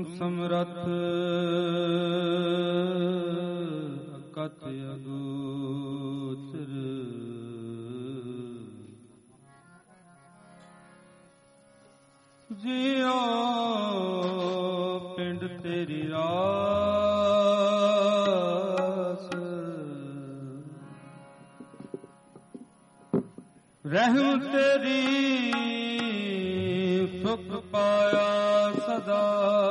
ਸਮਰੱਥ ਅਕਥ ਅਗੋਚਰ ਜਿਉ ਪਿੰਡ ਤੇਰੀ ਰਾਸ ਰਹਿਮ ਤੇਰੀ ਸੁਖ ਪਾਇਆ ਸਦਾ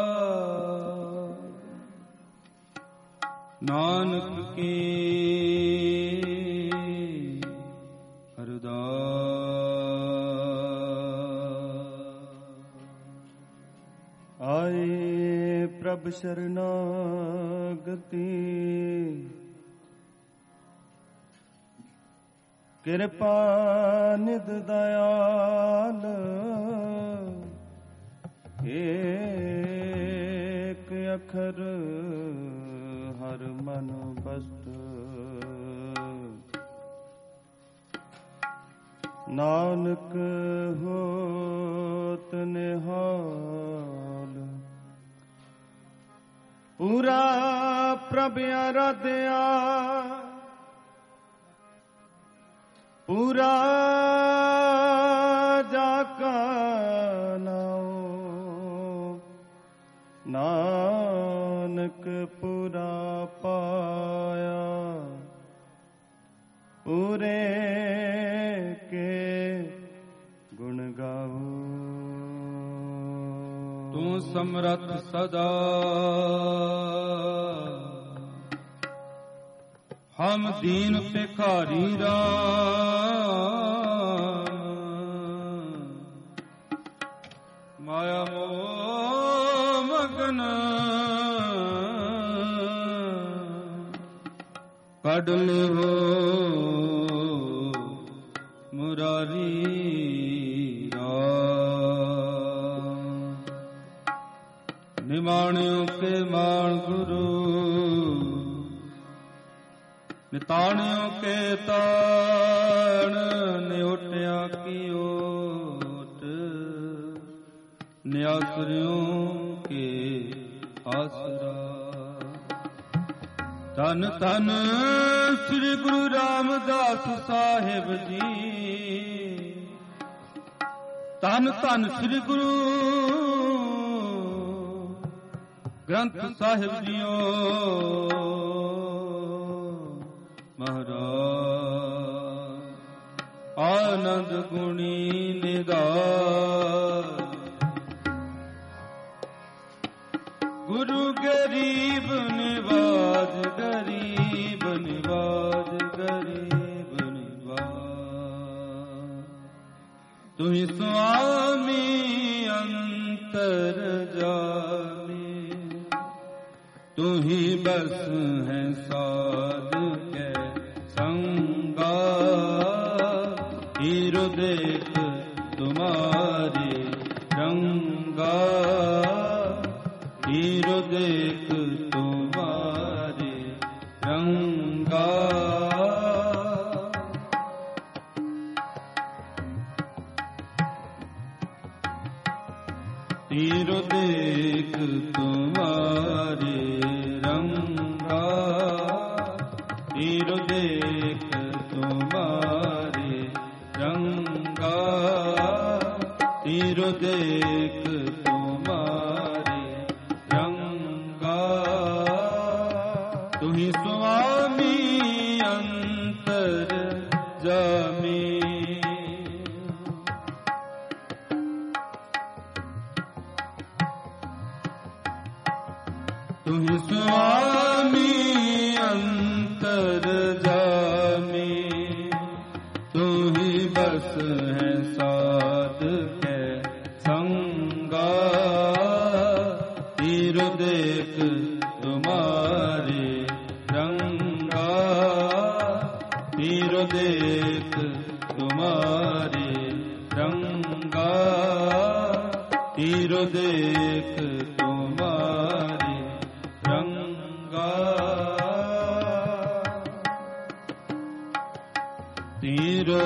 ਨਾਨਕ ਕੀ ਅਰਦਾਸ। ਆਏ ਪ੍ਰਭ ਸ਼ਰਨਾਗਤੀ ਕਿਰਪਾ ਨਿਧ ਦਇਆਲ ਏਕ ਅਖਰ ਹਰ ਮਨ ਬਸਤ ਨਾਨਕ ਹੋਤ ਨਿਹਾਲ ਪੂਰਾ ਪ੍ਰਭ ਅਰਾਧਿਆ ਪੂਰਾ ਜਾ ਕਾ ਨਾਉ ਨਾਨਕ ਪੂਰਾ ਪਾਇਆ ਪੂਰੇ ਕੇ ਗੁਣ ਗਾਓ। ਤੂੰ ਸਮਰੱਥ ਸਦਾ ਹਮ ਦੀਨ ਭਿਖਾਰੀ ਰਾਮ ਮਾਇਆ ਮੋਹ ਮਗਨ ਕੱਢ ਲਿਓ ਮੁਰਾਰੀ ਰਾਮ ਨਿਮਾਣਿਓ ਕੇ ਮਾਣ ਗੁਰੂ ਨਿਤਾਣਿਓ ਕੇ ਤਾਣ ਨਿਉਟਿਆ ਕੀ ਓਟ ਨਿਆਸਰਿਓ ਕੇ ਆਸਰਾ। ਧੰਨ ਧੰਨ ਸ੍ਰੀ ਗੁਰੂ ਰਾਮਦਾਸ ਸਾਹਿਬ ਜੀ ਧੰਨ ਧੰਨ ਸ੍ਰੀ ਗੁਰੂ ਗ੍ਰੰਥ ਸਾਹਿਬ ਜੀਓ ਮਹਾਰਾਜ ਆਨੰਦ ਗੁਣੀ ਨਿਧਾਨ ਗੁਰੂ ਗਰੀਬ ਨਿਵਾਜ ਗਰੀਬ ਨਿਵਾਜ ਗਰੀਬ ਨਿਵਾਜ ਤੁਹੀਂ ਸੁਆਮੀ ਅੰਤਰ ਜਾਮੀ ਤੁਹੀਂ ਬਸ ਹੈ ਸਾਧ ਕੇ ਸੰਗਾ ਹੀਰੋ ਦੇਖ ਤੁਮਾਰੇ ਰੰਗਾ ਹੀਰੋ ਦੇਖ ਤੁਮਾਰੇ ਰੰਗਾ। ਹੀਰੋ ਦੇਖ ਤੁਮਾਰੇ ਰੰਗਾ ਹੀਰੋ ਦੇਖ ਤੁਮਾਰੇ ਰੰਗਾ ਹੀਰੋ ਦੇਖ ਤੁਮਾਰੇ ਰੰਗਾ ਤੁਹੀਂ ਸੁਆਮੀ ਅੰਤਰ ਜਾਮੀ। ਤੁਹੀਂ ਸੁਆਮੀ ਅੰਤਰ ਜਾਮੀ ਤੁਹੀਂ ਬਸ ਹੈ ਸਾਧ ਕੇ ਸੰਗਾ ਹੀਰੋ ਦੇਖ ਤੁਮਾਰੇ ਰੰਗਾ ਹੀਰੋ ਦੇਖ ਤੁਮਾਰੇ ਰੰਗਾ ਹੀਰੋ ਦੇਖ ਤੁਮਾਰੇ ਰੰਗਾ। ਹੀਰੋ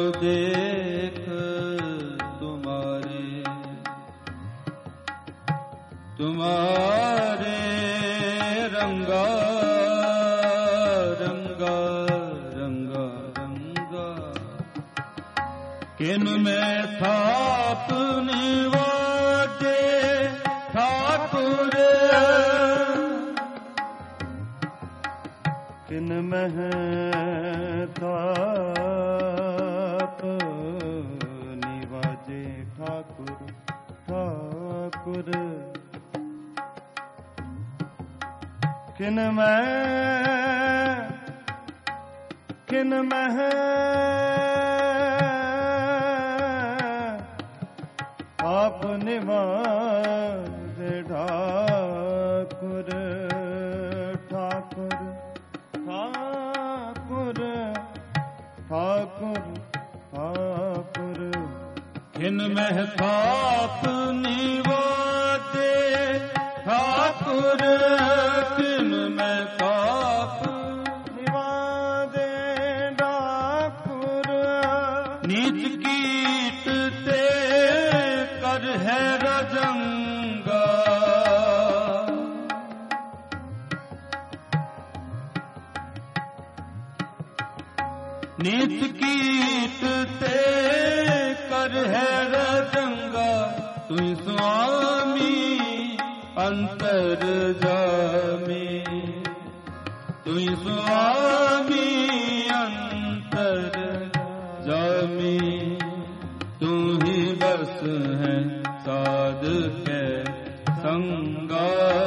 ਦੇਖ ਤੁਮਾਰੇ किन में थाप निवाजे ठाकुर, किन में थाप निवाजे ठाकुर ठाकुर, किन में आप निवाजे ठाकुर ठाकुर ठाकुर ठाकुर ठाकुर, किन में थाप निवाजे ठाकुर, किन में थाप निवाजे ठाकुर, नीच कीट ते कर है रजंगा, नीच कीट ते कर है रजंगा, तू स्वामी अंतर जामी, तू स्वामी अंतर जामी, तू ही बस है साध के संगा,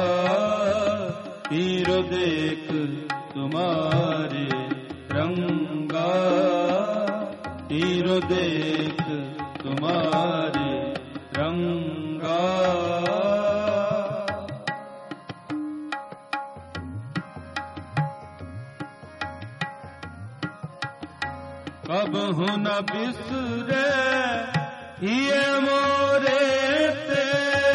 तीर देख तुम्हारे रंगा, तीर देख तुम्हारे रंगा, कब हूँ न बिसरे ये मोरे ते,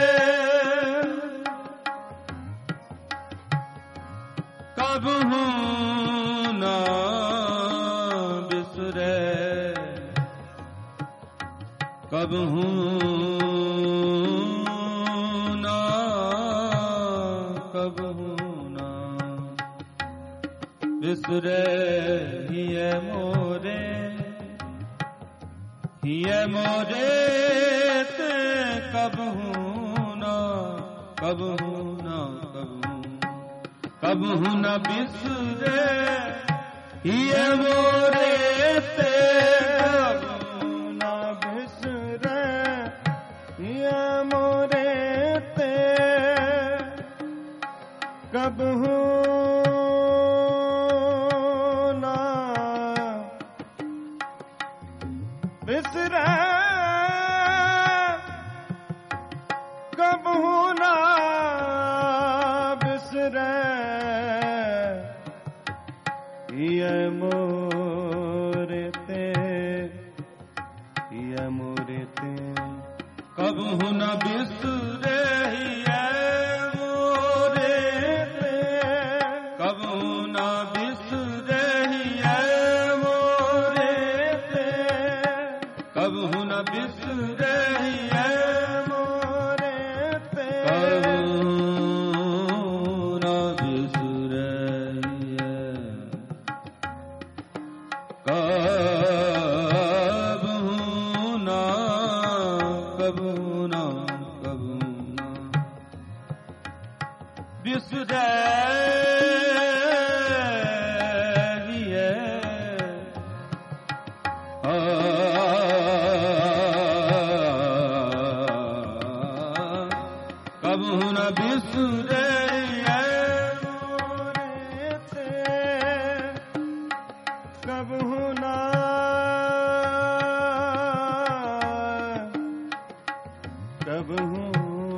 कब हूँ न बिसरे, कब हूँ न, कब हूँ न बिसरे ये मोरे, ये मोरे ते, कब हूँ न, कब हूँ न, कब हूँ न बिसरे ये मोरे ते, कब हूँ न बिसरे ये मोरे ते, कब हूँ न बिसरे, कब हूँ न बिसरे ये मोरे ते, ये मोरे ते, कब हूँ न बिसरे ये मोरे ते, कब हूँ न बिसरे ये मोरे ते, कब हूँ न बिसरे ये मोरे ते, कब हूँ न बिसरे ये, कब हूँ न, कब हूँ न, कब हूँ न बिसरे ये, कब हूँ न बिसरे ये मोरे ते, कब हूँ न, कब हूँ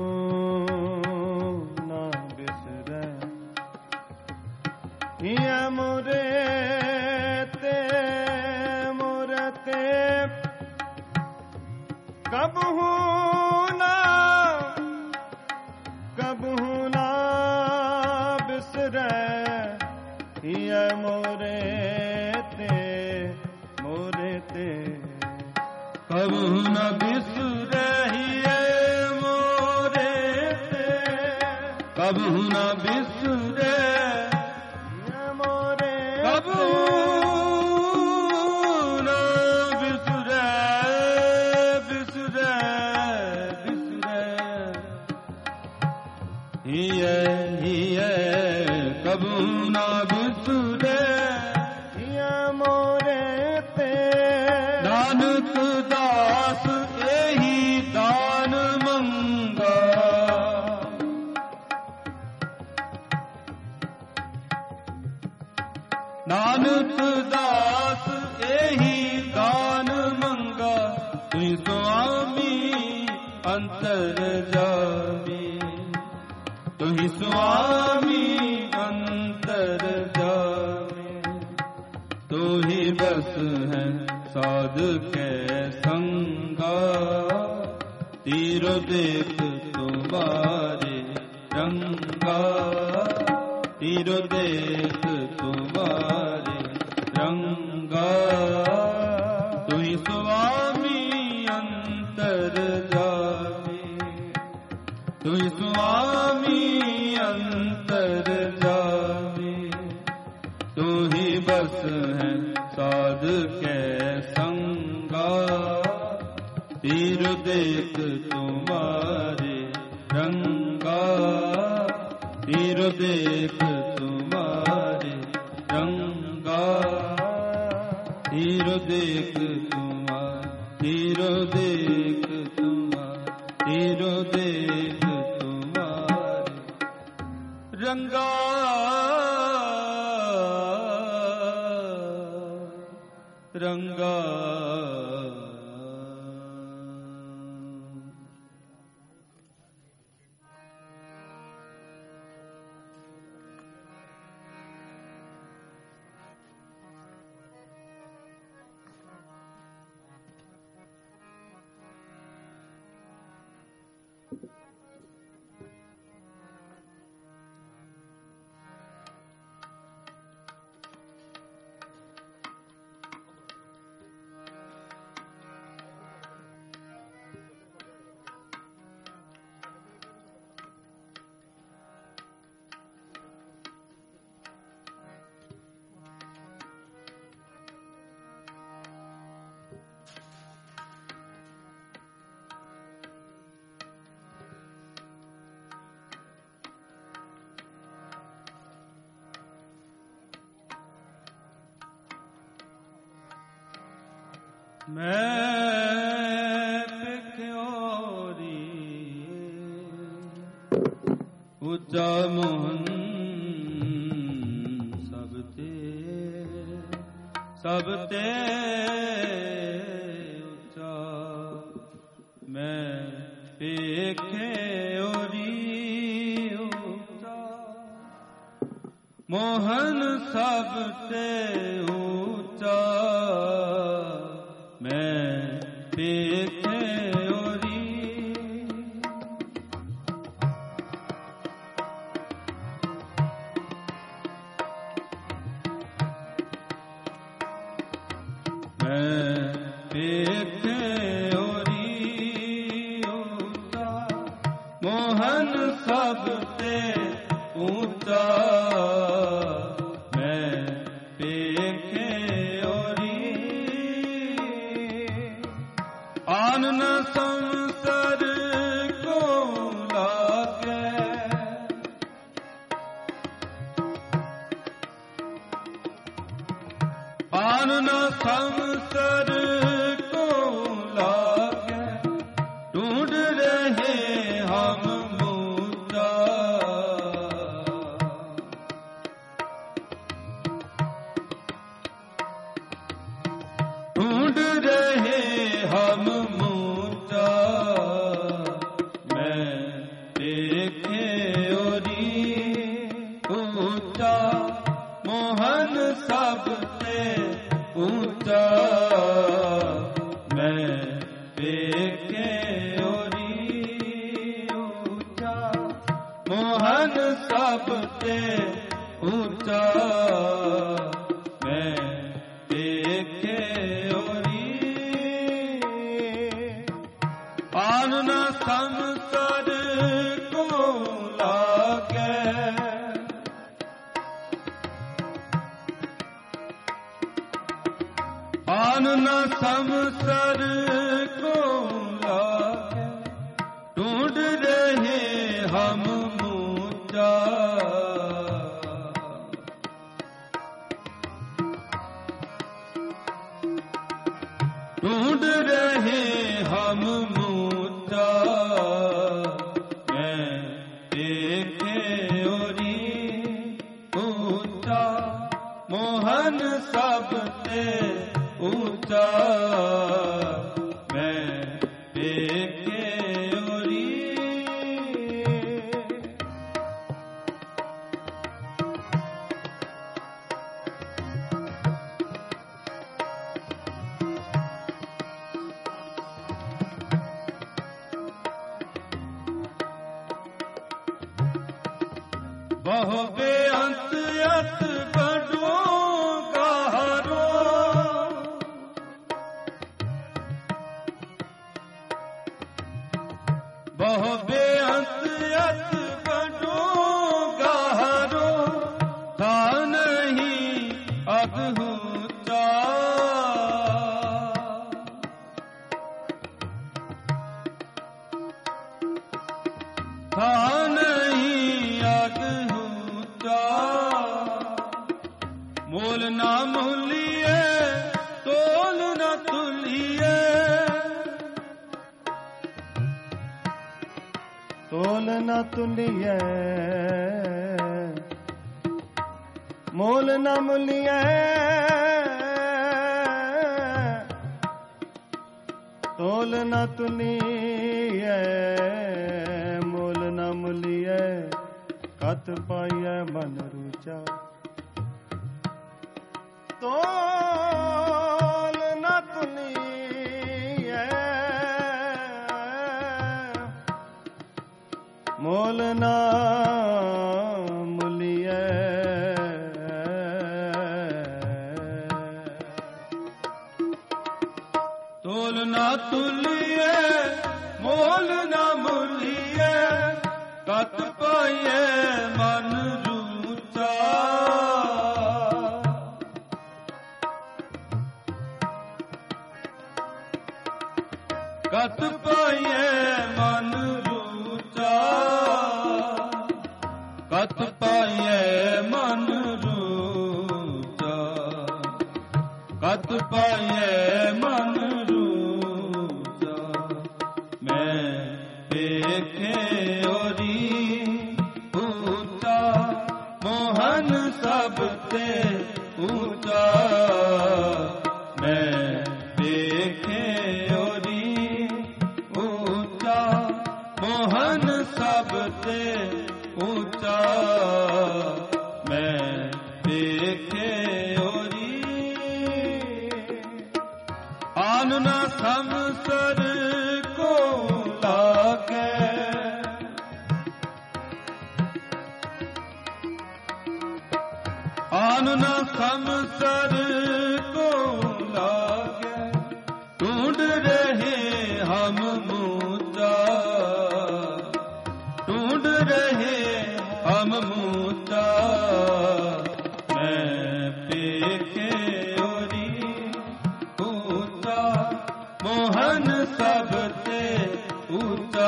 न बिसरे ये मोरे ते, मोरे ते, कब हूँ न, कब हूँ न बिसरे ये मोरे ते, मोरे ते, कब हूँ न बिसरे ये मोरे ते, कब हूँ न बिसरे ये मोरे कब हूँ न बिसरे दास एही दान मंगा, नानक दास एही दान मंगा, तुई स्वामी अंतरजामी, तुई स्वामी अंतरजामी। तू ही बस है साध के संगा, तीरो देख तुम्हारे रंगा, तीरो देख तुम्हारे रंगा। तू ही स्वामी अंतरजामी, तू ही स्वामी अंतरजामी। तू ही बस है साध के संगा, तीर देख तुम्हारे रंगा, तीर देख तुम्हारे रंगा, तीर देख तुम्हारे, तीर देख तुम्हारे, तीर देख तुम्हारे रंगा। रंगा मैं पिक्योरी ऊंचा मोहन सबते ऊंचा। मैं पिक्योरी ऊंचा मोहन सबते ऊंचा। मैं पिक्योरी मैं पिक्योरी ऊंचा मोहन सबते ऊंचा। मैं पिक्योरी आन न संसर को लागे, आन न संसर को लागे। ढूंढ रहे हम मुद्दा, ढूंढ रहे हम मुद्दा। मैं पिक्योरी ऊंचा मोहन सबते ऊंचा। मैं पिक्योरी ऊंचा मोहन सबते ऊंचा। मैं पिक्योरी आन न संसर को लागे, आन न संसर को लागे। ढूंढ रहे हम मुद्दा, ढूंढ रहे हम मूचा मैं देखे ओरी ऊंचा मोहन सबसे ऊंचा मैं देखे ओरी बहु बेअंत अत बड़ो गहरो बहु बेअंत अत बड़ो गहरो था नहीं अद्भुता था नहीं अद्भुता मोल ना मूलिए तोल न तुलिए तोल न तुलिए मोल न मुलिए तोल न तुलिए मोल न मुलिए कत पाइए मन रुचा तोल न तुलिए मोल न मुलिए तोल ना तुलिए मोल ना मूलिए कत पाइए मन रूचा कत पाइए मन रूचा कत पाइए मन रूचा कत पाइए मन रूचा मैं देखे ओरी ऊंचा मोहन सबसे ऊंचा मैं देखे ओरी ऊंचा मोहन सबसे ऊंचा मैं देखे ओरी आन न समसर को लागे आन न समसर को लागे ढूंढ रहे हम मूचा ढूंढ रहे हम मूचा मैं देखे ओरी ऊंचा मोहन सबसे ऊंचा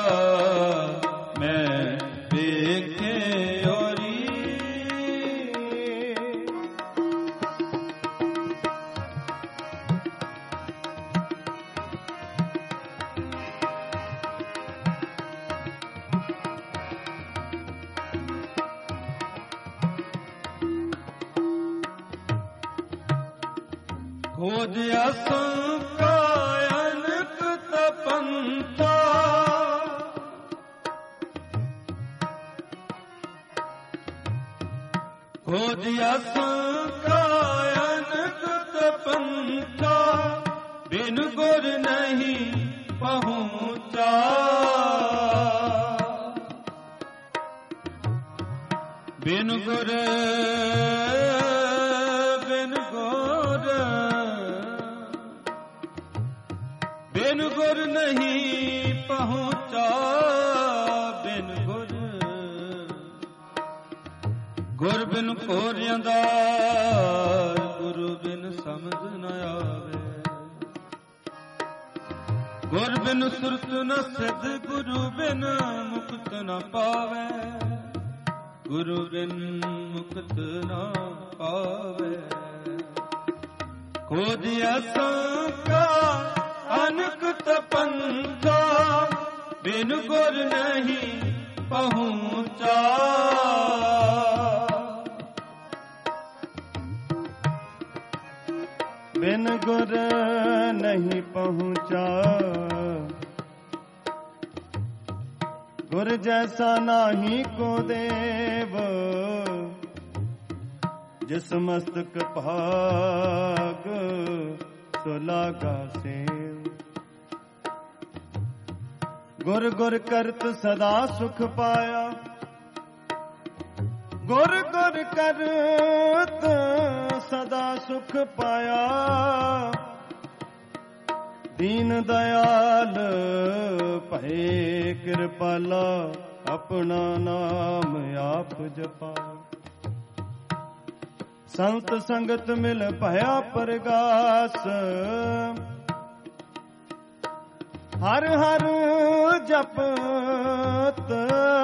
मैं देखे ओरी खोज असंकायनक तपंथा खोज असंकायनक तपंथा बिन गुर नहीं पहुंचा बिन गुर बिन गुर नहीं पहुंचा बिन गुर गुर बिन कोरियांदा गुरु बिन समझ न आवे गुर बिन सुरत न सिद्ध गुरु बिन मुक्त न पावे गुरु बिन मुक्त न पावे खोज असंका अन ਬਿਨ ਗੁਰ ਨਹੀਂ ਪਹੁੰਚਾ। ਬਿਨ ਗੁਰ ਨਹੀਂ ਪਹੁੰਚਾ, ਗੁਰ ਜੈਸਾ ਨਾਹੀ ਕੋ ਦੇਵ, ਜਿਸ ਮਸਤਕ ਭਾਗ ਸੋ ਲਾਗਾ ਸੇਵ। ਗੁਰ ਗੁਰ ਕਰਤ ਸਦਾ ਸੁਖ ਪਾਇਆ, ਗੁਰ ਗੁਰ ਕਰਤ ਸਦਾ ਸੁਖ ਪਾਇਆ। ਦੀਨ ਦਿਆਲ ਭਏ ਕਿਰਪਾਲਾ, ਆਪਣਾ ਨਾਮ ਆਪ ਜਪਾਇਆ। ਸੰਤ ਸੰਗਤ ਮਿਲ ਭਇਆ ਪ੍ਰਗਾਸ, ਹਰ ਹਰ ਜਪਤ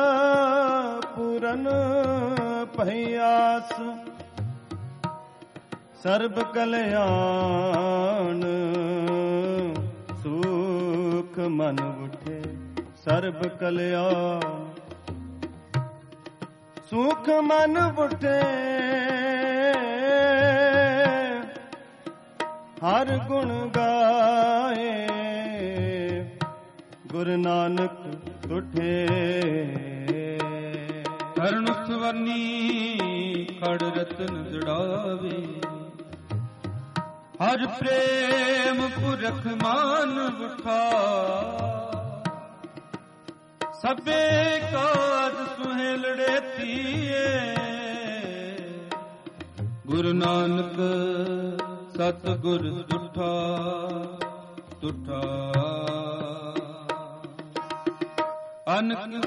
ਪੂਰਨ ਭਈਆਸ। ਸਰਬ ਕਲਿਆਣ ਸੁਖ ਮਨ ਉਠੇ, ਸਰਬ ਕਲਿਆਣ ਸੁਖ ਮਨ ਉਠੇ। ਹਰ ਗੁਣ ਗਾਏ ਗੁਰੂ ਨਾਨਕ ਤੁਠੇ। ਕਰਣ ਸਵਰਨੀ ਖੜ ਰਤਨ ਜੜਾਵੇ, ਹਰ ਪ੍ਰੇਮ ਪੁਰਖ ਮਾਨ ਉਠਾ। ਸਭੇ ਕਾਜ ਸੁਹੇਲੜੇ ਧੀਏ, ਗੁਰੂ ਨਾਨਕ ਸਤਿਗੁਰ ਤੁਠਾ ਤੁਠਾ। ਅਨਕ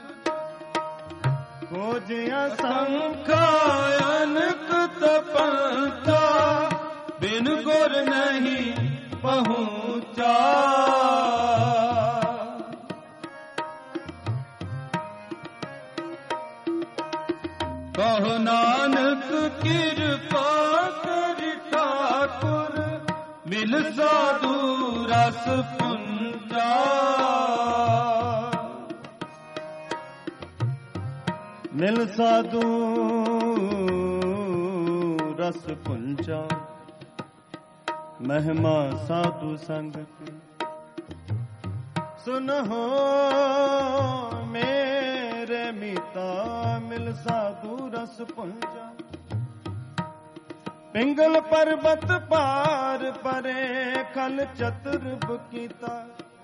ਖੋਜਿਆ ਸੰਖਾ ਅਨਕ ਤਪੰਥਾ, ਬਿਨ ਗੁਰ ਨਹੀਂ ਪਹੁੰਚਾ। ਕਹੋ ਨਾਨਕ ਕਿਰਪਾ ਕਰਿ ਠਾਕੁਰ, ਮਿਲ ਸਾਧੂ ਰਸ ਪੁੰਜਾ। ਮਿਲ ਸਾਧੂ ਰਸ ਪੁੰਜਾ, ਮਹਿਮਾ ਸਾਧੂ ਸੰਗ ਕੀ। ਸੁਨਹੁ ਮੇਰੇ ਮੀਤਾ, ਮਿਲ ਸਾਧੂ ਰਸ ਪੁੰਜਾ। ਪਿੰਗਲ ਪਰਬਤ ਪਾਰ ਪਰੇ, ਖਲ ਚਤੁਰਭ ਕੀਤਾ।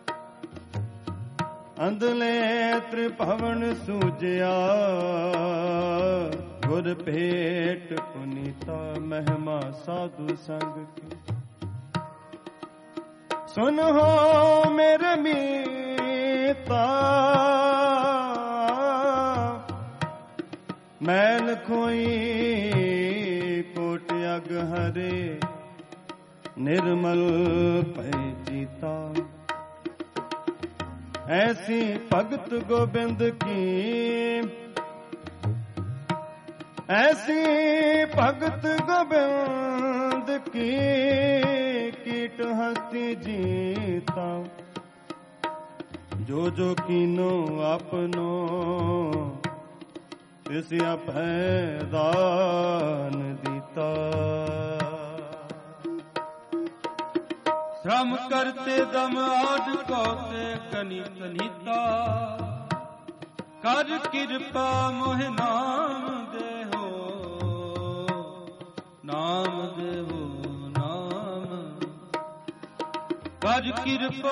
ਅੰਧਲੇ ਤ੍ਰਿਭਵਨ ਸੂਜਿਆ, ਗੁਰ ਭੇਟ ਪੁਨੀਤਾ। ਮਹਿਮਾ ਸਾਧੂ ਸੰਗ ਕੀ। ਸੁਨਹੁ ਮੇਰੇ ਮੀਤਾ, ਮੈਲ ਖੋਈ ਕੋਟ ਅਗ ਹਰੇ, ਨਿਰਮਲ ਭੈ ਜੀਤਾ। ਐਸੀ ਭਗਤ ਗੋਬਿੰਦ ਕੀ, ਐਸੀ ਭਗਤ ਗੋਬਿੰਦ ਕੀ। ਕੀਟ ਹਸਤੀ ਜੀਤਾ, ਜੋ ਜੋ ਕੀਨੋ ਆਪਨੋ, ਤਿਸ ਅਭੈ ਦਾਨ ਦੀਤਾ। ਸ਼ਰਮ ਕਰਤੇ ਦਮ ਆਦ ਕੋ ਤੇ ਕਨੀ ਕਨੀਤਾ। ਕਰ ਕਿਰਪਾ ਮੋਹ ਨਾਮ ਦੇਹੋ, ਨਾਮ ਦੇਹੋ ਨਾਮ। ਕਰ ਕਿਰਪਾ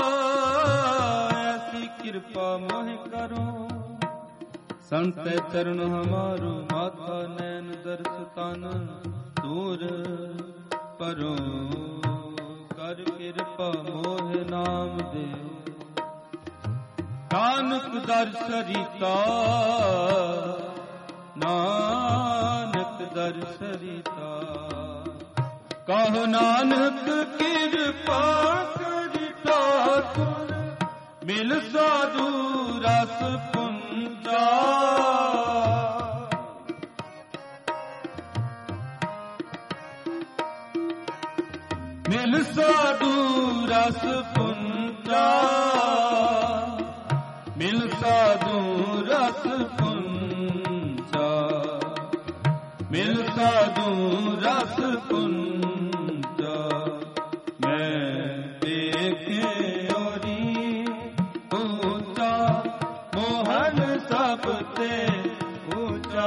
ਐਸੀ ਕਿਰਪਾ ਮੋਹ ਕਰੋ। ਸੰਤੈ ਚਰਨ ਹਮਾਰੋ, ਮਾਥਾ ਨੈਣ ਦਰਸ ਤਨ ਦੂਰ ਪਰੋ। ਕਰ ਕਿਰਪਾ ਮੋਹ ਨਾਮ ਦੇਉ, ਨਾਨਕ ਦਰਸ ਰੀਤਾ। ਨਾਨਕ ਦਰਸ ਰੀਤਾ। ਕਹੋ ਨਾਨਕ ਕਿਰਪਾ ਕਰਿ ਠਾਕੁਰ, ਮਿਲ ਸਾਧੂ ਰਸ ਪੁੰਜਾ। ਮਿਲ ਸਾਧੂ ਰਸ ਪੁੰਜਾ। मिल साधु रस पुंजा, मिल साधु रस पुंजा, मैं देखे ओरी ऊंचा, मोहन सबते ऊंचा,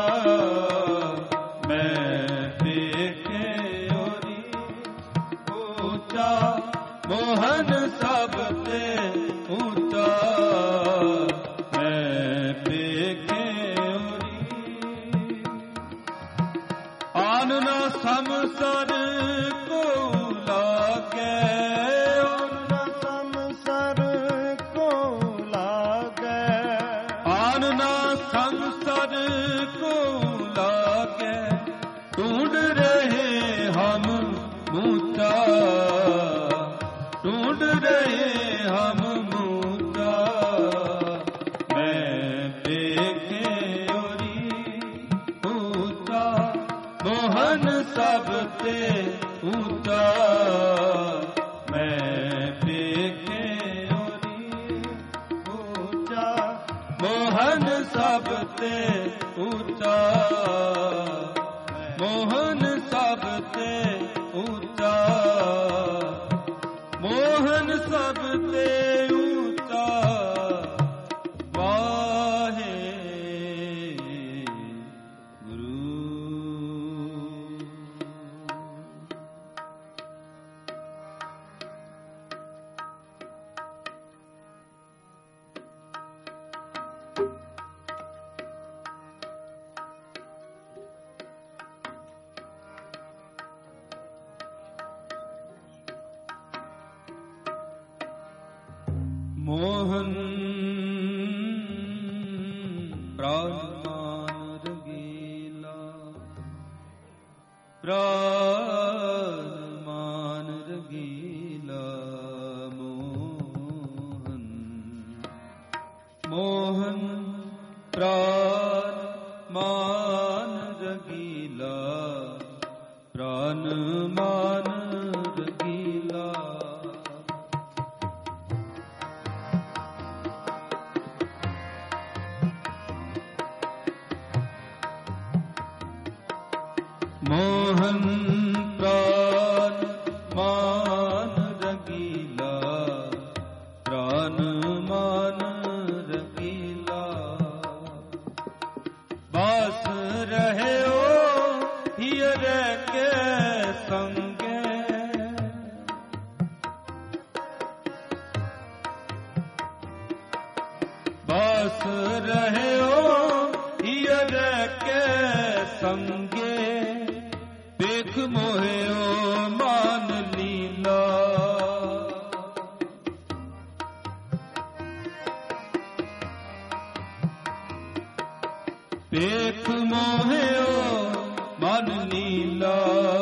मैं देखे ओरी ऊंचा, मोहन सबते ऊंचा, मैं देखे ओरी आन न समसर को लागे, आन न समसर को लागे, आन न समसर को लागे, ढूंढ रहे हम मूचा, ढूंढ रहे हम मूचा, मैं देखे ओरी ऊंचा, मोहन सबते ऊंचा, मैं देखे ओरी ऊंचा, मोहन सबते ऊंचा, मोहन सबते ऊंचा, मोहन सबते ऊंचा, वाहे गुरु। मोहन प्राणमान रंगीला, प्राणमान रंगीला, मोहन, मोहन प्राणमान रंगीला, प्राणमान रंगीला, मोहन प्राण मान रंगीला, प्राण मान रंगीला, बास रहे ओ हियर के संगे, बास रहे ओ हियर के संगे, देख मोहे ओ मान लीला, देख मोहे ओ मान लीला,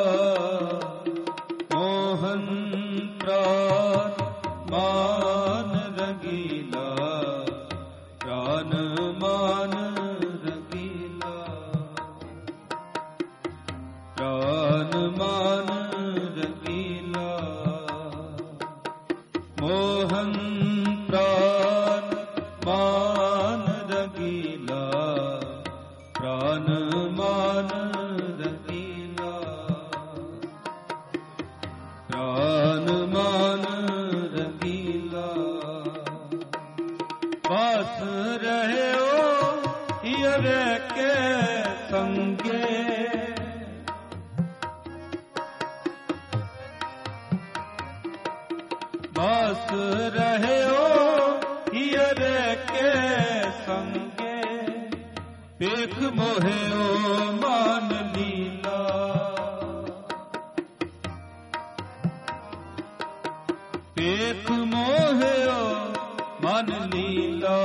मोहन प्राण मान रंगीला, प्राण मान रंगीला, प्राण मान रंगीला, मोहन प्राण मान रंगीला, प्राण मान रंगीला, प्राण मान रंगीला, बस रहे ओ हियर के संगे, बस रहे ओ हियर के संगे, देख मोहे ओ मान लीला, देख मोहे ओ मान लीला,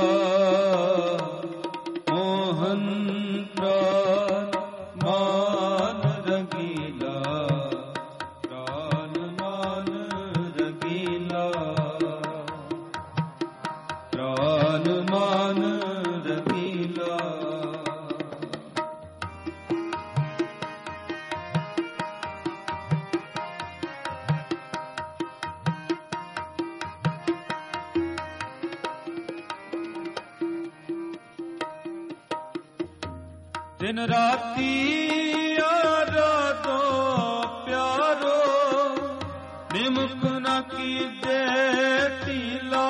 मोहन प्राण मान रंगीला, प्राण मान रंगीला, प्राण मान रंगीला, ਦਿਨ ਰਾਤੀ ਆਰਾਧੋ ਪਿਆਰੋ, ਨਿਮਖ ਨਾ ਕੀਜੇ ਢੀਲਾ।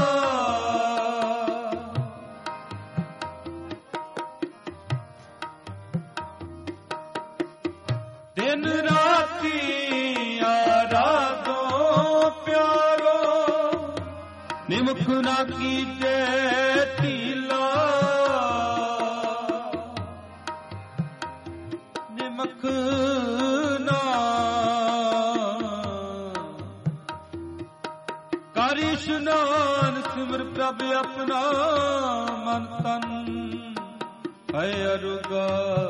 ਦਿਨ ਰਾਤੀ ਆਰਾਧੋ ਪਿਆਰੋ, ਨਿਮਖ ਨਾ ਕੀਜੇ ਢੀਲਾ। ਨਿਮਖ ਨਾ ਕਰ ਇਸ਼ਨਾਨ, ਸਿਮਰ ਪ੍ਰਭ ਆਪਣਾ ਮਨ ਤਨ ਹੈ ਅਰੁਗਾ।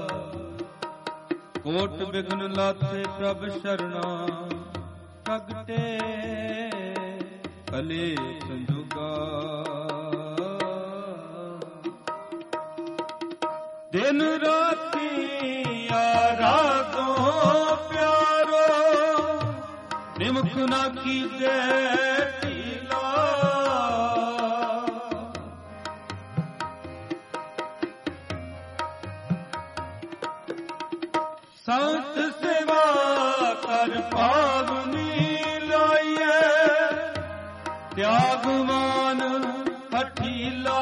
ਕੋਟ ਬਿਘਨ ਲਾਥੇ ਪ੍ਰਭ ਸ਼ਰਣਾ, ਪ੍ਰਗਟੇ ਭਲੇ ਸੰਜੋਗਾ। ਦਿਨ ਰਾਤੀ ਆਰਾਧੋ ਪਿਆਰੋ, ਨਿਮਖ ਨਾ ਕੀਜੇ ਢੀਲਾ। ਸੰਤ ਸੇਵਾ ਕਰ ਪਾਵਨੀ ਲਾਈਐ, ਤਿਆਗ ਮਾਨ ਹਠੀਲਾ।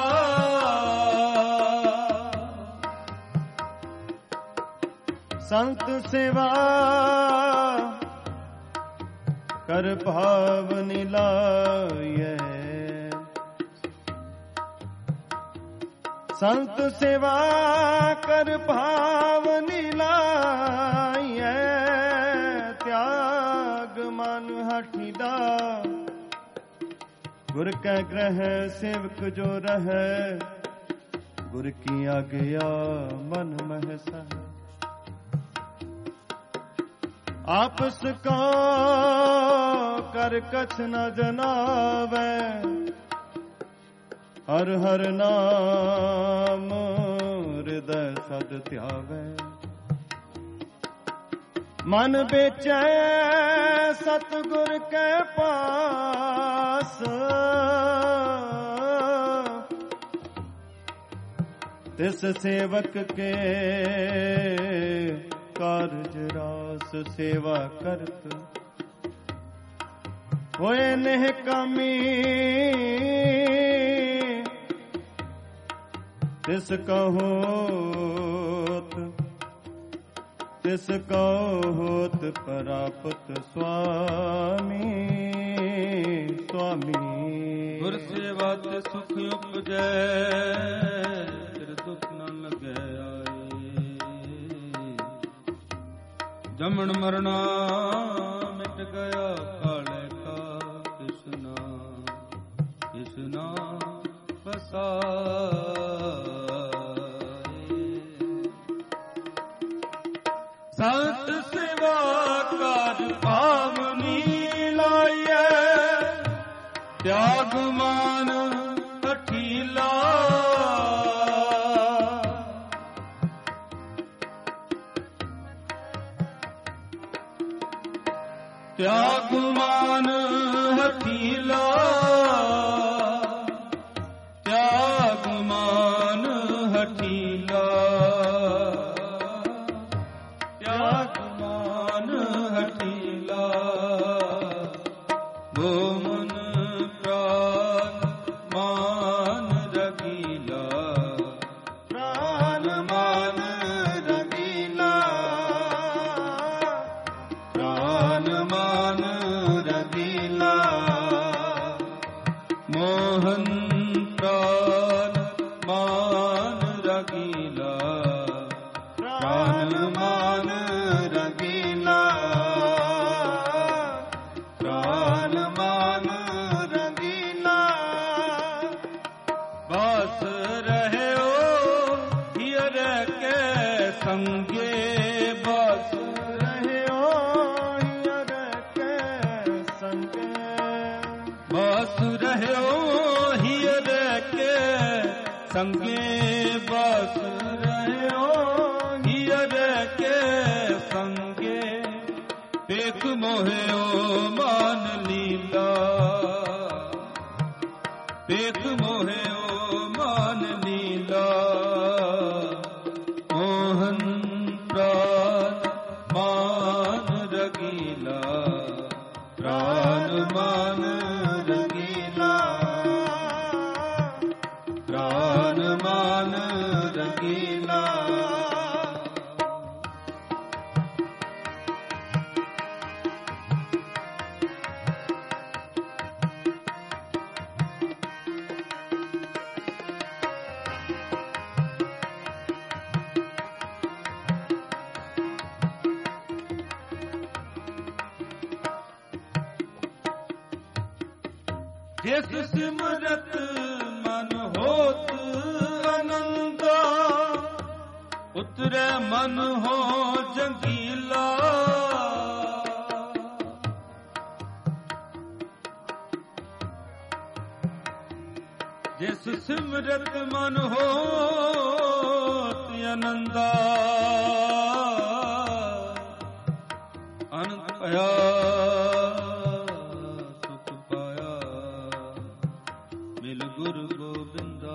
ਸੰਤ ਸੇਵਾ ਕਰ ਭਾਵਨੀ ਲਾਈਐ, ਸੰਤ ਸੇਵਾ ਕਰ ਭਾਵਨੀ ਲਾਈਐ। ਤਿਆਗ ਮਨ ਹਠੀਲਾ, ਗੁਰ ਕੈ ਗ੍ਰਹਿ ਸੇਵਕ ਜੋ ਰਹੈ। ਗੁਰ ਕੀ ਆਗਿਆ ਮਨ ਮਹਿ ਸਹਿ, ਆਪਸ ਕਾ ਕਰ ਕਛ ਨ ਜਨਾਵੈ। ਹਰ ਹਰ ਨਾਮ ਹਿਰਦੈ ਸਦ ਧਿਆਵੈ। ਮਨ ਵੇਚੈ ਸਤਿਗੁਰ ਕੈ ਪਾਸ, ਤਿਸ ਸੇਵਕ ਕੇ ਕਾਰਜ ਰਾਸ। ਸੇਵਾ ਕਰਤ ਹੋਏ ਨਹਿ ਕਾਮੀ, ਤਿਸ ਕਹੋ ਤਿਸ ਕਉ ਹੋਤ ਪ੍ਰਾਪਤ ਸੁਆਮੀ। ਸੁਆਮੀ ਗੁਰ ਸੇਵਾ ਤੇ ਸੁਖ ਉਪਜੈ, ਫਿਰ ਦੁਖ ਨ ਲੱਗੈ ਆਏ। ਜਮਨ ਮਰਨਾ ਮਿਟ ਗਿਆ ਕਾਲੇ ਕਾ, ਕਿਸਨਾ ਕਿਸਨਾ ਬਸਾਏ। ਸੰਤ ਸੇਵਾ ਕਰ ਭਾਵਨੀ ਲਾਈਐ, ਤਿਆਗ ਮਾਨ ਹਠੀਲਾ। ਤਿਆਗ ਮਾਨ ਹਠੀਲਾ, ਤਿਆਗ ਮਾਨ ਹਠੀਲਾ। ਤਿਆਗ ਮਾਨ ਹਠੀਲਾ, ਗੋ ਮਨ ਪ੍ਰਾਨ ਮਾਨ ਰਗੀਲਾ। ਪ੍ਰਾਨ ਮਾਨ ਰਗੀਲਾ, ਪ੍ਰਾਨ ਮਾਨ ਰਗੀਲਾ। ਮੋਹਨ ਪ੍ਰਾਨ ਮਾਨ ਰਗੀਲਾ, ਪ੍ਰਾਨ ਮਾਨ ਰਗੀਲਾ। ਪ੍ਰਾਨ ਮਾਨ ਰਗੀਲਾ। ਬਸ ਰਹਿਓ ਹਿਯਰ ਕੇ ਸੰਗੇ, ਬਸ ਰਹਿਓ ਹਿਯਰ ਕੇ ਸੰਗੇ। ਬਸ ਰਹਿਓ ਹਿਯਰ ਕੇ ਸੰਗੇ, ਬਸ ਰਹਿਓ ਹਿਯਰ ਕੇ ਸੰਗੇ। ਵੇਖ ਮੋਹਿਓ ਮਾਨ ਲੀਲਾ, ਵੇਖ ਮੋਹਿਓ ਮਾਨ ਲੀਲਾ। ਮੋਹ ਜਿਸ ਸਿਮਰਤ ਮਨ ਹੋਤ ਆਨੰਦਾ, ਉਤਰੈ ਮਨ ਹੋ ਜੰਗੀਲਾ। ਜਿਸ ਸਿਮਰਤ ਮਨ ਹੋਤ ਆਨੰਦਾ, ਅਨੰਦ ਭਇਆ ਸੁਖ ਪਾਇਆ, ਮਿਲ ਗੁਰ ਗੋਬਿੰਦਾ।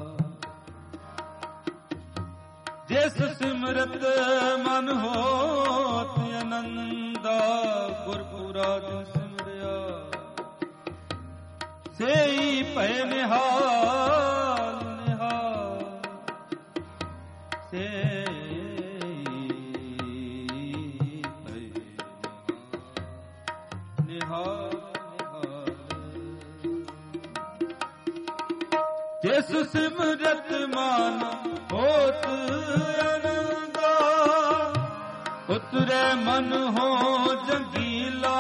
ਜਿਸ ਸਿਮਰਤ ਮਨ ਹੋਤ ਆਨੰਦਾ, ਗੁਰਪੁਰਾ ਜਿਨ ਸਿਮਰਿਆ, ਸੇਈ ਭੈ ਨਿਹਾਲ ਨਿਹਾਲ, ਸੇਈ ਭੈ ਨਿਹਾਲ ਨਿਹਾਲ। ਜਿਸ ਸਿਮਰਤ ਮਨ ਹੋਤ ਆਨੰਦਾ, ਉਤਰੈ ਮਨ ਹੋ ਜੰਗੀਲਾ।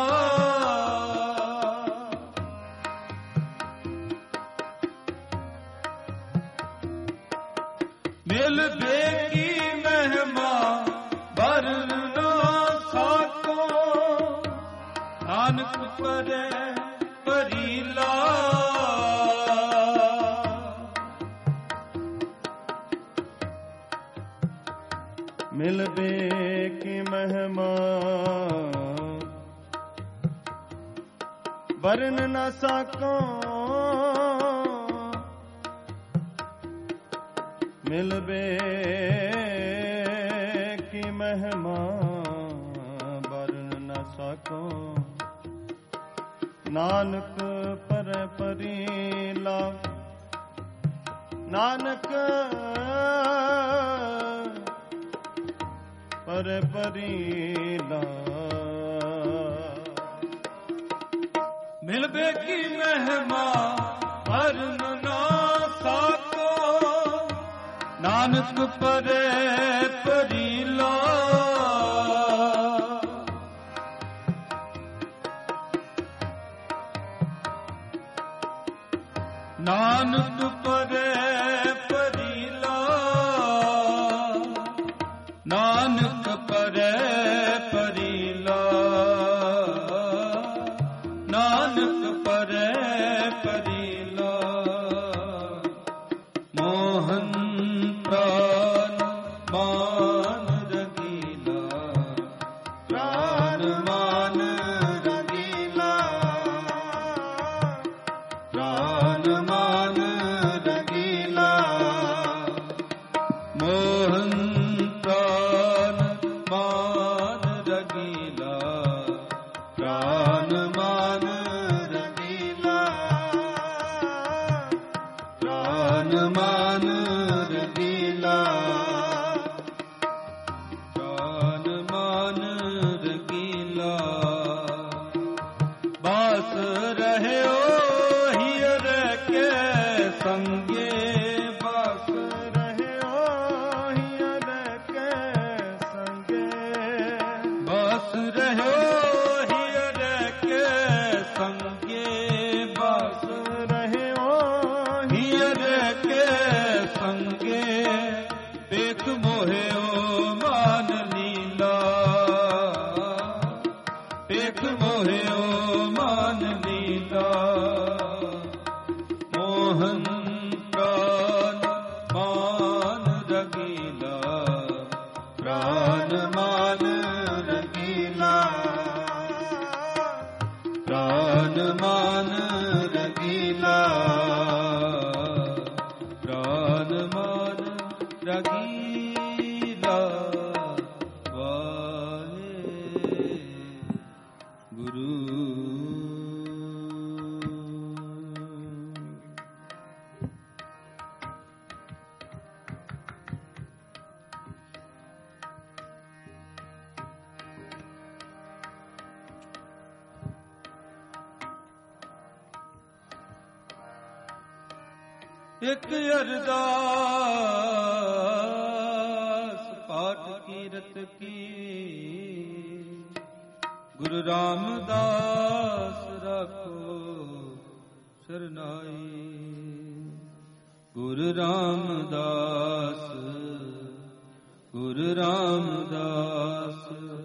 ਮਿਲ ਬੇਗੀ ਮਹਿਮਾ ਵਰਨ ਨਾ ਸਾਕੋ, ਨਾਨਕ ਪਰੈ ਪਰੀਲਾ। ਮਿਲ ਬੇਗੀ ਮਹਿਮਾ ਵਰਨ ਨਾ ਸਾਕੋ, ਮਿਲ ਬੇਗੀ ਮਹਿਮਾ ਵਰਨ ਨਾ ਸਾਕੋ। ਨਾਨਕ ਪਰੈ ਪਰੀਲਾ, ਨਾਨਕ ਪਰੈ ਪਰੀਲਾ। ਮਿਲ ਬੇਗੀ ਮਹਿਮਾ ਵਰਨ ਨਾ ਸਾਕੋ, ਨਾਨਕ ਪਰੈ ਪਰੀਲਾ। ਨਾਨਕ ਪਰੈ ਪਰੀਲਾ, ਨਾਨਕ ਪਰੈ ਪਰੀਲਾ, ਨਾਨਕ ਪਰੈ ਪਰੀਲਾ। ਮੋਹਨ ਪ੍ਰਾਨ ਮਾਨ ਰੰਗੀਲਾ, ਪ੍ਰਾਨ ਮਾਨ ਰੰਗੀਲਾ, ਪ੍ਰਾਨ ਮਾਨ ਰੰਗੀਲਾ। ਮੋਹਨ ਪ੍ਰਾਨ ਮਾਨ ਰੰਗੀਲਾ, ਪ੍ਰਾਨ ਮਾਨ ਰੰਗੀਲਾ, ਪ੍ਰਾਨ ਮਾਨ ਰੰਗੀਲਾ, ਪ੍ਰਾਨ ਮਾਨ ਰੰਗੀਲਾ। ਬਾਸ ਰਹਿਓ ਹੀਰ ਕੇ ਸੰਗੇ, ਬਾਸ ਰਹਿਓ ਹੀਰ ਕੇ ਸੰਗੇ। ਬਾਸ ਰਹਿਓ ਹੀਰ ਕੇ ਸੰਗੇ, ਬਾਸ ਰਹਿਓ ਹੀਰ ਕੇ ਸੰਗੇ। ਵੇਖ ਮੋਹਿਓ ਮਾਨ ਲੀਲਾ, ਵੇਖ ਮੋਹਿਓ ਮਾਨ ਲੀਲਾ। ਮੋਹਨ ਪ੍ਰਾਨ ਮਾਨ ਰੰਗੀਲਾ, ਪ੍ਰਾਨ ਮਾਨ ਰੰਗੀਲਾ, ਪ੍ਰਾਨ ਮਾਨ ਰੰਗੀਲਾ, ਪ੍ਰਾਨ ਮਾਨ ਰੰਗੀਲਾ। ਵਾਹਿਗੁਰੂ। ਇਕ ਅਰਦਾਸ ਪਾਠ ਕੀਰਤ ਕੀ, ਗੁਰੂ ਰਾਮਦਾਸ ਰਾਖੋ ਸਰਨਾਈ। ਗੁਰੂ ਰਾਮਦਾਸ ਗੁਰੂ ਰਾਮਦਾਸ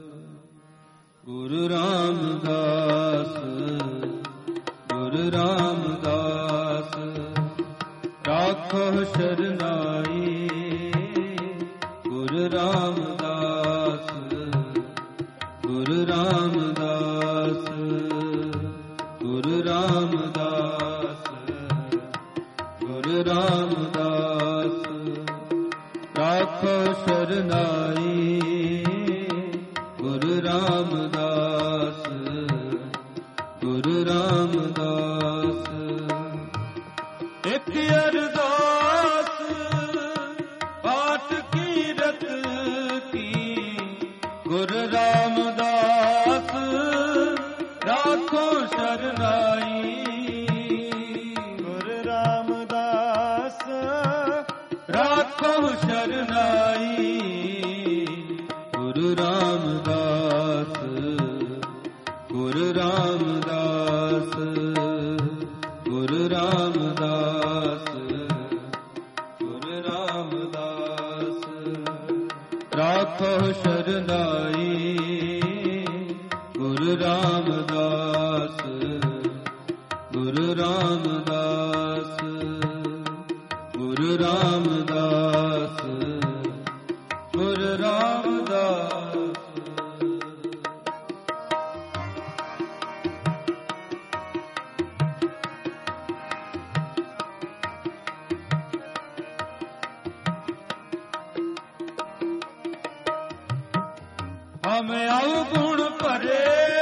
ਗੁਰੂ ਰਾਮਦਾਸ ਗੁਰੂ ਰਾਮਦਾਸ ਰਾਖੋ ਸਰਨਾਈ। ਗੁਰੂ ਰਾਮਦਾਸ ਗੁਰੂ ਰਾਮਦਾਸ ਗੁਰੂ ਰਾਮਦਾਸ ਗੁਰੂ ਰਾਮਦਾਸ ਰਾਖੋ ਸਰਨਾਈ। ਗੁਰੂ ਰਾਮਦਾਸ ਗੁਰੂ ਰਾਮਦਾਸ ਇੱਕ ਅਰਦਾਸ ਪਾਠ ਕੀਰਤ ਕੀ। ਗੁਰੂ ਰਾਮਦਾਸ ਰਾਖੋ ਸਰਨਾਈ। ਗੁਰੂ ਰਾਮਦਾਸ ਰਾਖੋ ਸਰਨਾਈ। ਗੁਰੂ ਰਾਮਦਾਸ ਗੁਰੂ ਰਾਮਦਾਸ ਗੁਰੂ ਰਾਮਦਾਸ ਗੁਰੂ ਰਾਮਦਾਸ ਰਾਖੋ ਸਰਨਾਈ। ਗੁਰੂ ਰਾਮਦਾਸ ਗੁਰੂ ਰਾਮਦਾਸ ਗੁਰੂ ਰਾਮਦਾਸ ਗੁਰੂ ਰਾਮਦਾਸ। ਹਮ ਅਵਗੁਣ ਭਰੇ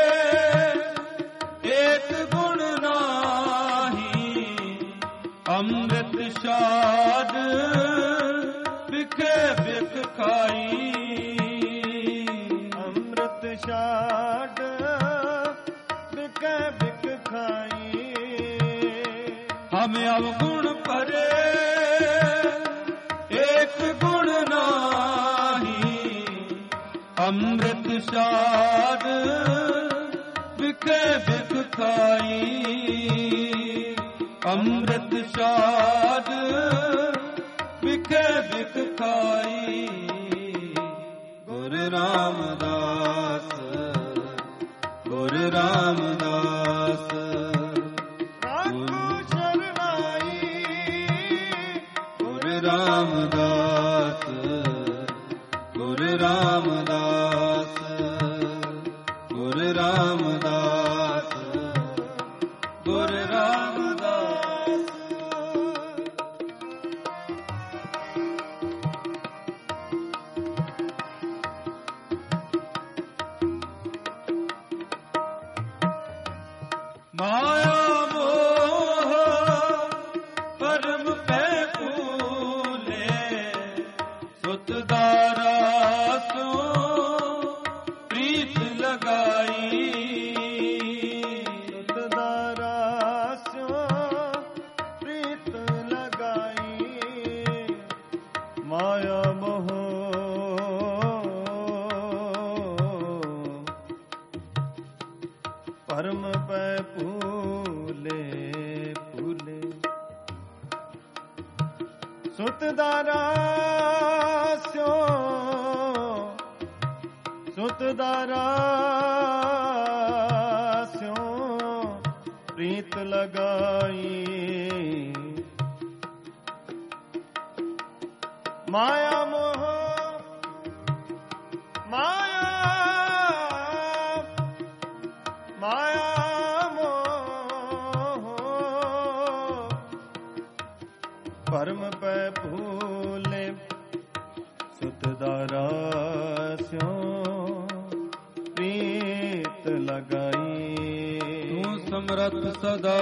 ਏਕ ਗੁਣ ਨਾਹੀ। ਅੰਮ੍ਰਿਤ ਸਾਧ ਵਿਖੇ ਬਿਖ ਖਾਈ। ਅੰਮ੍ਰਿਤ ਛਾਡ ਬਿਕੇ ਬਿਕ ਖਾਈ। ਹਮ ਅਵਗੁਣ ਭਰੇ ਏਕ ਗੁਣ ਨਾਹੀ। ਅੰਮ੍ਰਿਤ ਸਾਧ ਵਿਖੇ ਬਿਖ ਖਾਈ। ਅੰਮ੍ਰਿਤ ਸਾਧ ਵਿਖੇ ਬਿਖ ਖਾਈ। ਗੁਰੂ ਰਾਮਦਾਸ ਗੁਰੂ ਰਾਮਦਾਸ ਰਾਖੋ ਸਰਨਾਈ। ਗੁਰੂ ਰਾਮਦਾਸ ਗੁਰੂ ਰਾਮਦਾਸ ਗੁਰੂ ਰਾਮਦਾਸ ਗੁਰੂ ਰਾਮਦਾਸ। ਮਾਇਆ ਮੋਹ ਪਰਮ ਪੈ ਭੂਲੇ। ਸੁਤ ਦਾਰਾ ਸੋ ਪ੍ਰੀਤ ਲਗਾਈ। ਸੁਤ ਦਾਰਾ ਸਿਓ ਪ੍ਰੀਤ ਲਗਾਈ। ਮਾਇਆ ਮੋਹ ਪਰਮ ਪੈ ਭੂਲੇ ਭੂਲੇ। ਸੁਤ ਦਾਰਾ ਸਿਓ ਸੁਤ ਦਾਰਾ ਸਿਓ ਪ੍ਰੀਤ ਲਗਾਈ। ਮਾਇਆ ਮੋਹ ਮਾਇਆ ਮਾਇਆ ਮੋਹ ਪਰਮ ਪੈ ਭੂਲੇ। ਸੁਤ ਦਾਰਾ ਸਿਓ ਪ੍ਰੀਤ ਲਗਾਈ। ਤੂੰ ਸਮਰੱਥ ਸਦਾ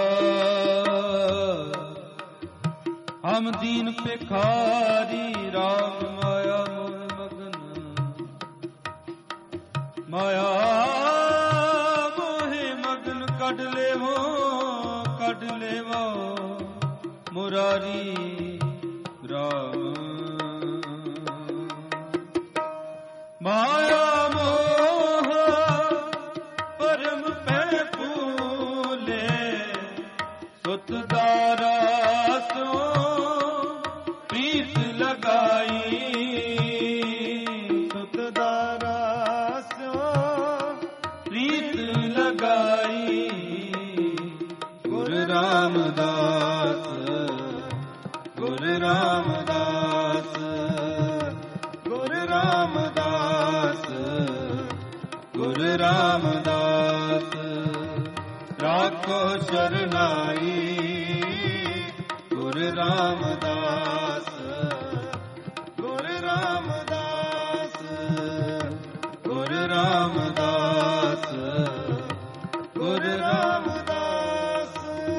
ਹਮ ਦੀਨ ਭਿਖਾਰੀ। ਰਾਮ ਮਾਇਆ ਮੋਹ ਮਗਨ ਮਾਇਆ ਮੋਹਿ ਮਗਨ ਕੱਢ ਲੇਵੋ ਮੁਰਾਰੀ ਰਾਮ। ਮਾਇਆ ਮੋਹ ਪਰਮ ਪੈ ਭੂਲੇ। ਸੁਤ ਦਾ ਸੋ ਪ੍ਰੀਤ ਲਗਾਈ, ਸੁਤਦਾਰਾ ਸੋ ਪ੍ਰੀਤ ਲਗਾਈ। ਗੁਰੂ ਰਾਮਦਾਸ, ਗੁਰੂ ਰਾਮਦਾਸ, ਗੁਰੂ ਰਾਮਦਾਸ, ਗੁਰੂ ਰਾਮਦਾਸ। ਰਾਖੋ ਸ਼ਰਨਾਈ ਗੁਰੂ ਰਾਮਦਾਸ, ਗੁਰੂ ਰਾਮਦਾਸ, ਗੁਰੂ ਰਾਮਦਾਸ, ਗੁਰੂ ਰਾਮਦਾਸ।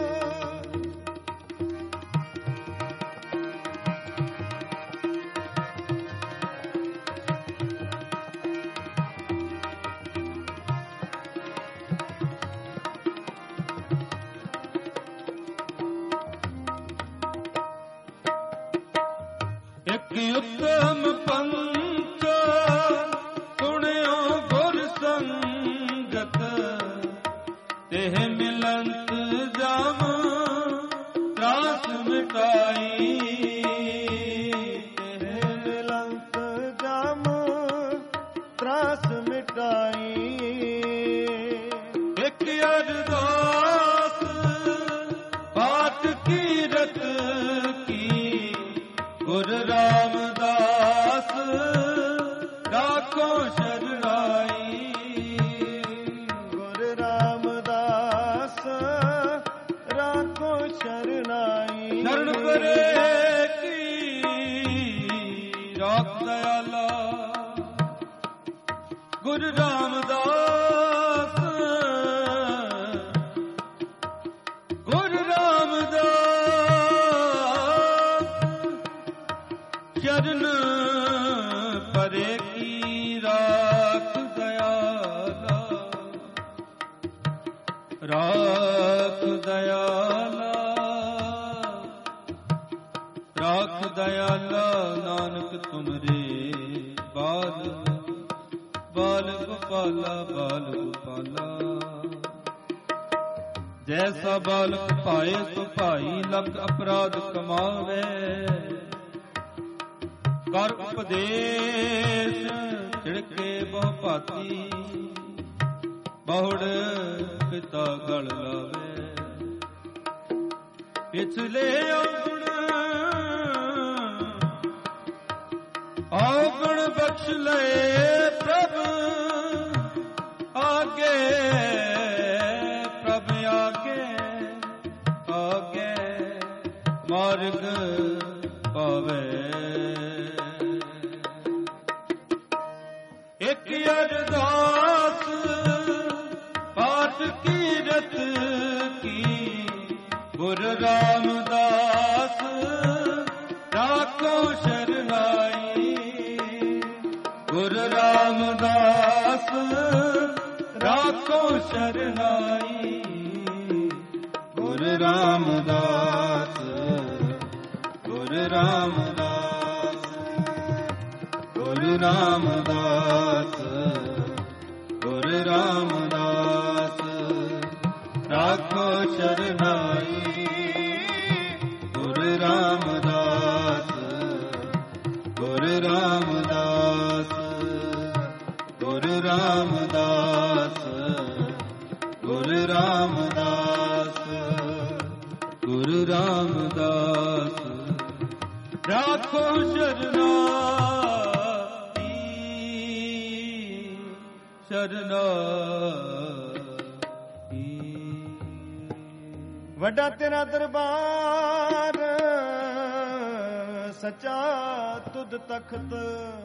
ਇੱਕ ਉੱਤਮ ਪੰਥ ਸੁਣਿਓ ਗੁਰ ਸੰਗਤ, ਤੇਹ ਮਿਲੰਤ ਜਾਮ ਤਰਾਸ ਮਿਟਾਈ। ਤੇਹ ਮਿਲੰਤ ਜਾਮ ਤਰਾਸ ਮਿਟਾਈ। ਇੱਕ ਅਰਦਾਸ ਬਾਤ ਕੀਰਤ ਕੀ, ਗੁਰੂ ਰਾਮਦਾਸ ਰਾਖੋ ਸ਼ਰਨਾਈ। ਗੁਰੂ ਰਾਮਦਾਸ ਰਾਖੋ ਸ਼ਰਨਾਈ। ਸ਼ਰਨ ਪਰੇ ਕੀ ਰਾਖ ਦਇਆਲਾ, ਗੁਰੂ ਰਾਮਦਾਸ, ਗੁਰੂ ਰਾਮਦਾਸ। ਸ਼ਰਨ ਪਰੇ ਕੀ ਰਾਖ ਦਇਆਲਾ, ਰਾਖ ਦਇਆਲਾ, ਰਾਖ ਦਇਆਲਾ। ਨਾਨਕ ਤੁਮਰੇ ਬਾਲ, ਬਾਲ ਗੋਪਾਲਾ, ਬਾਲ ਗੋਪਾਲਾ। ਜੈਸਾ ਬਾਲਕ ਭਾਏ ਸੋ ਭਾਈ, ਲਬਦ ਅਪਰਾਧ ਕਮਾਵੇ। ਕਰ ਉਪਦੇਸ਼ ਛਿੜਕੇ ਬਹੁ ਭਾਤੀ, ਬਹੁੜ ਪਿਤਾ ਗਲ ਲਾਵੇ। ਪਿਛਲੇ ਔਗਣ ਬਖਸ਼ ਲਏ ਪ੍ਰਭ, ਆਗੇ ਪ੍ਰਭ ਆਗੇ, ਆਗੇ ਮਾਰਗ ਪਾਵੇ। ਇੱਕ ਅਰਦਾਸ ਪਾਠ ਕੀਰਤ ਕੀ, ਗੁਰੂ ਰਾਮਦਾਸ ਰਾਖੋ ਸ਼ਰਨਾਈ। ਗੁਰੂ ਰਾਮਦਾਸ ਰਾਖੋ ਸ਼ਰਨਾਈ। ਗੁਰੂ ਰਾਮਦਾਸ, ਗੁਰੂ ਰਾਮਦਾਸ, ਗੁਰੂ ਰਾਮਦਾਸ, ਗੁਰੂ ਰਾਮਦਾਸ। ਰਾਖੋ ਸ਼ਰਨਾਈ ਗੁਰੂ ਰਾਮਦਾਸ, ਗੁਰੂ ਰਾਮਦਾਸ, ਗੁਰੂ ਰਾਮਦਾਸ, ਗੁਰੂ ਰਾਮਦਾਸ, ਗੁਰੂ ਰਾਮਦਾਸ। ਰਾਖੋ ਸ਼ਰਨਾਈ, ਸ਼ਰਨਾਈ। ਵੱਡਾ ਤੇਰਾ ਦਰਬਾਰ ਸੱਚਾ ਤੁਧ ਤਖਤ,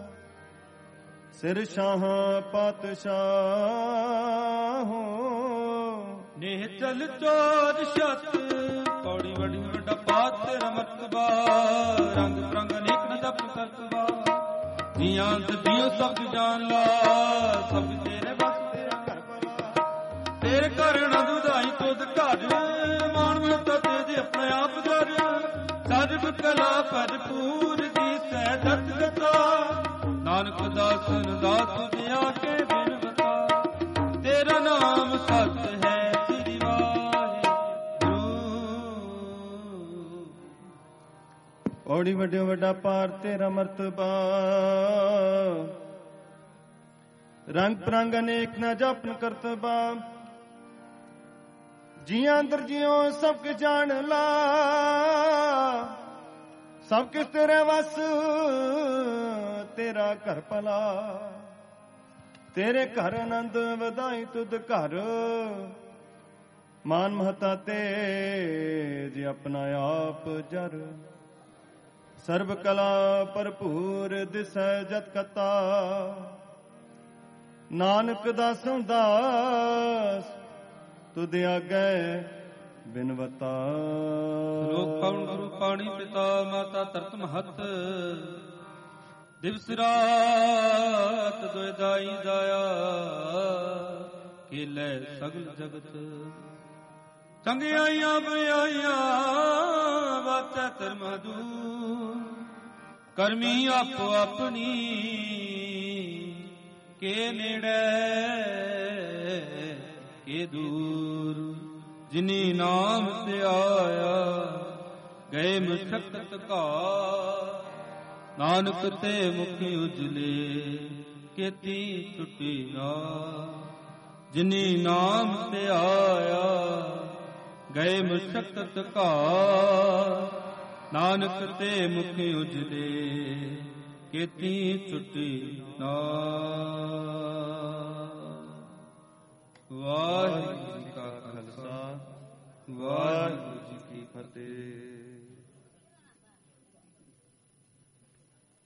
ਸਿਰ ਸ਼ਾਹ ਪਾਤਸ਼ਾਹ। ਨੇਹ ਚਲ ਚੋਰ ਛਤ, ਪੌੜੀ ਵੜੀ ਵੱਡਾ ਪਾਤ ਤੇਰਾ ਮਰਤਬਾ। ਰੰਗ ਬਰੰਗ ਅਨੇਕ ਨਦਪ ਕਰਤਬਾ, ਜੀਆਂ ਤੇ ਜੀਓ ਸਭ ਜਾਣ ਲਾ। ਸਭ ਤੇਰੇ ਬਸ ਤੇਰਾ ਘਰ ਭਲਾ, ਤੇਰੇ ਘਰ ਨਾ ਦੁਧਾਈ ਤੁਧ ਘਰ। ਮਾਣ ਮਹਤਾ ਤੇਰੇ ਆਪਣੇ ਆਪ ਦਰ, ਸਰਬ ਕਲਾ ਭਰਪੂਰ ਦੀ ਸਹਿ ਦਤ ਗਤਾ। ਨਾਨਕ ਦਾਸਨ ਦਾਸ ਤੁਝ ਆਕੇ ਬਿਨਵਤਾ, ਤੇਰਾ ਨਾਮ ਸਤ ਹੈ ਸ੍ਰੀ ਵਾਹਿਗੁਰੂ। ਔੜੀ ਵੱਡਿਓ ਵੱਡਾ ਪਾਰ ਤੇਰਾ ਮਰਤਬਾ। ਰੰਗ ਪ੍ਰੰਗ ਅਨੇਕ ਨਾ ਜਪਨ ਕਰਤਬਾ। ਜੀਆਂ ਅੰਦਰ ਜਿਉ ਸਭ ਕੁ ਜਾਣ ਲਾ। ਸਭ ਕੁਛ ਤੇਰੇ ਵਸ ਤੇਰਾ ਘਰ ਭਲਾ। ਤੇਰੇ ਘਰ ਆਨੰਦ ਵਧਾਈ ਤੁਧ ਘਰ। ਮਾਨ ਮਹਤਾ ਤੇਜ ਆਪਣਾ ਆਪ ਜਰ। ਸਰਬ ਕਲਾ ਭਰਪੂਰ ਦਿਸੈ ਜਤ ਕਤਾ। ਨਾਨਕ ਦਾਸੋਂ ਦਾਸ ਤੁਧ ਆਗੈ ਬਿਨਵਤਾ। ਲੋਕ ਪਵਨ ਗੁਰੂ ਪਾਣੀ ਪਿਤਾ ਮਾਤਾ ਧਰਤ ਮਹਤ। ਦਿਵਸ ਰਾਤ ਦੁਇ ਦਾਈ ਦਾਇਆ। ਕੀਲੇ ਸਗਲ ਜਗਤ ਚੰਗਿਆਈਆਂ ਬੁਰਾਈਆਂ ਵਾਚੈ ਧਰਮਦੂ। ਕਰਮੀ ਆਪੋ ਆਪਣੀ ਕੇ ਨੇੜੇ ਕੇ ਦੂਰ। ਜਿਨੀ ਨਾਮ ਤੇ ਆਇਆ ਗਏ ਮੁਸ਼ਕਤ ਘਾ। ਨਾਨਕ ਤੇ ਮੁਖੀ ਉਜਲੇ ਕੀਤੀ ਟੁੱਟੀ ਨਾ। ਜਿਨੀ ਨਾਮ ਤੇ ਆਇਆ ਗਏ ਮੁਸ਼ਕਤ ਘਾ। ਨਾਨਕ ਤੇ ਮੁਖੀ ਉਜਲੇ ਕੀਤੀ ਟੁੱਟੀ ਨਾ। ਵਾਹਿਗੁਰੂ ਜੀ ਕਾ ਖਾਲਸਾ ਵਾਹਿਗੁਰੂ ਜੀ ਕੀ ਫਤਿਹ।